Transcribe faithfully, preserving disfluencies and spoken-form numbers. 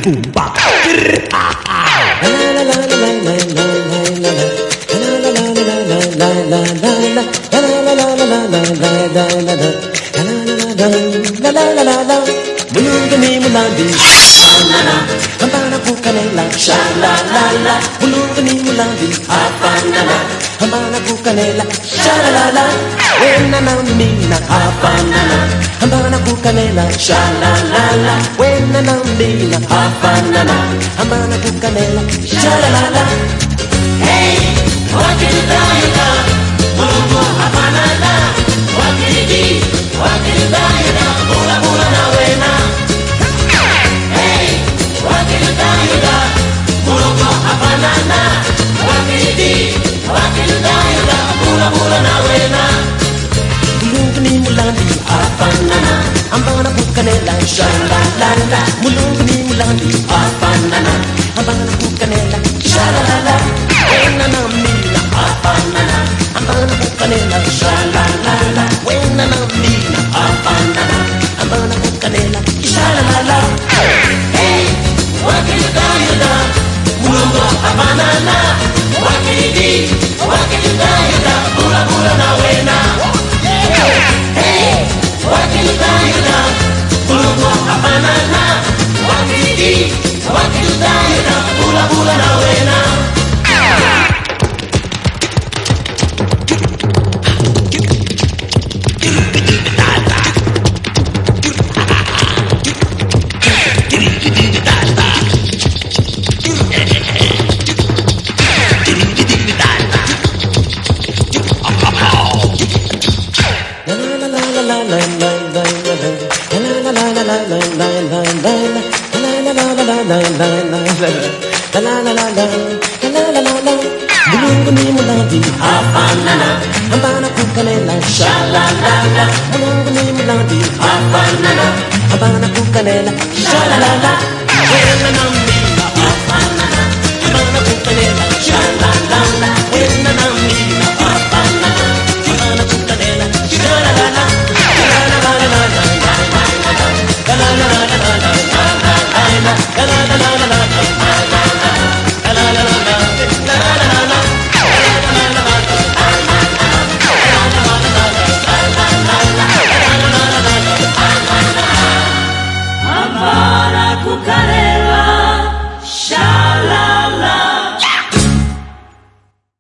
boom bap. Mulungani mulandi, hambana kukanela, sha la la la. Mulungani mulandi, hapana, hambana kukanela, sha la la la. Wena na mina, hapana, hambana kukanela, sha la la la. Wena na mina, hapana, hambana kukanela, sha la la la. Hey, wakidayuda, mulungu hapana na, wakidi, wakidayuda, mula mula na wena. Hey, wakidayuda, mulungu hapana na, wakidi, wakidayuda, mula mula na wena. Mulungani mulandi, hapana, hambana kukanela, sha la la la. Mulungani mulandi, hapana, hambana kukanela, sha la la la. Wena na mina, hapana, hambana kukanela, sha la la la. Wena na mina, hapana, hambana kukanela, sha la la la. Hey, wakidayuda, mulungu hapana na, wakidi, wakidayuda, mula mula na wena. Hey, wakidayuda, mulungu hapana na, wakidi, wakidayuda, mula mula na wena. Mulungani mulandi, hapana, hambana kukanela, sha la la la. Mulungani mulandi, hapana, hambana kukanela, sha la la la.